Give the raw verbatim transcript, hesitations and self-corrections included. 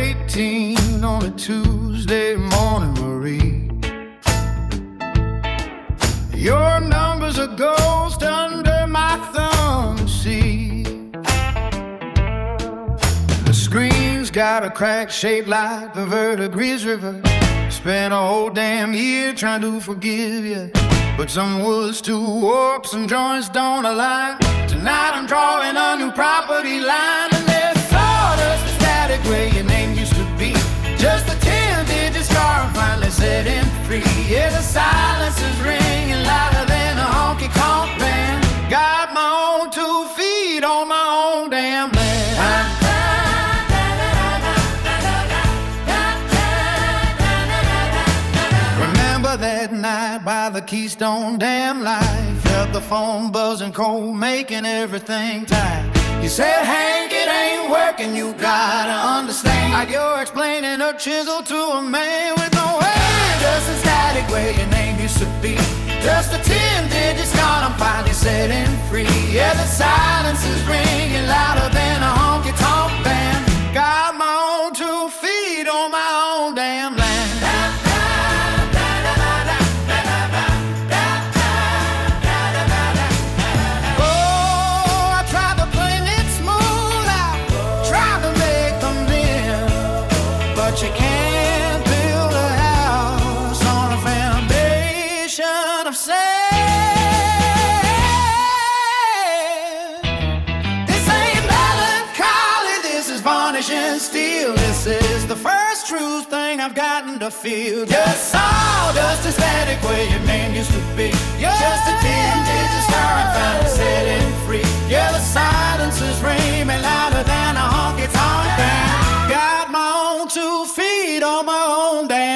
eighteen on a Tuesday morning, Marie. Your number's a ghost under my thumb, see. The screen's got a crack shaped like the Verdigris River. Spent a whole damn year trying to forgive you, but some was too warped, some joints don't align. Tonight I'm drawing a new property line, and there's sawdust, the static where your name used to be. Just a ten-digit scar I'm finally setting free. Yeah, the silence is ringing louder than a honky-tonk band. Got my own two feet on my own damn land. I'm that night by the Keystone Dam Light, felt the phone buzzing cold, making everything tight. You said, Hank, it ain't working, you gotta understand. Like you're explaining a chisel to a man with no hand. Just a static where your name used to be. Just a ten-digit scar I'm finally setting free. Yeah, the silence is ringing louder than a honky-tonk band. Got my own two feet on my own damn land. You can't build a house on a foundation of sand. This ain't melancholy, this is varnishing steel. This is the first true thing I've gotten to feel. Just sawdust and static where your name used to be. Just a ten-digit star and finally setting free. Yeah, the silence is ringing louder than a honky-tonk band. Got my own two feet on my own damn